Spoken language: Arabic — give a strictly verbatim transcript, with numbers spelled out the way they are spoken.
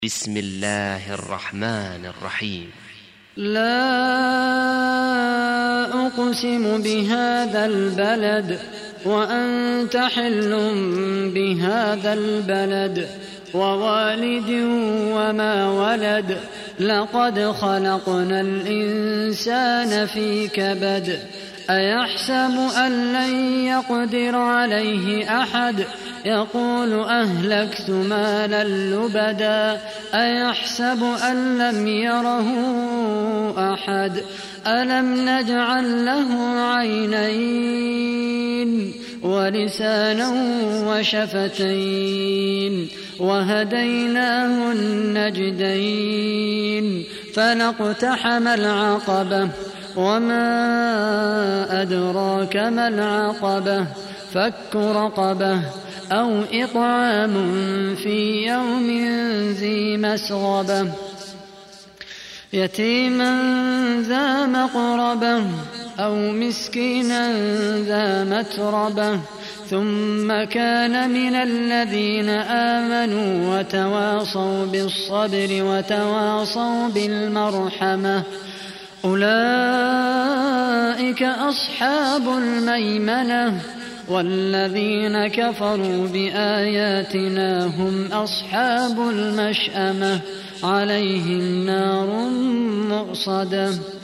بسم الله الرحمن الرحيم. لا أقسم بهذا البلد وأنت حل بهذا البلد ووالد وما ولد لقد خلقنا الإنسان في كبد أيحسب أن لن يقدر عليه أحد يقول أهلكت مالا لبدا أيحسب أن لم يره أحد ألم نجعل له عينين ولسانا وشفتين وهديناه النجدين فلاقتحم العقبة وما أدراك ما العقبة فك رقبة أو إطعام في يوم ذي مسغبة يتيما ذا مقربة أو مسكينا ذا متربة ثم كان من الذين آمنوا وتواصوا بالصبر وتواصوا بالمرحمة أولئك أصحاب الميمنة والذين كفروا بآياتنا هم أصحاب المشأمة عليهم نار مؤصدة.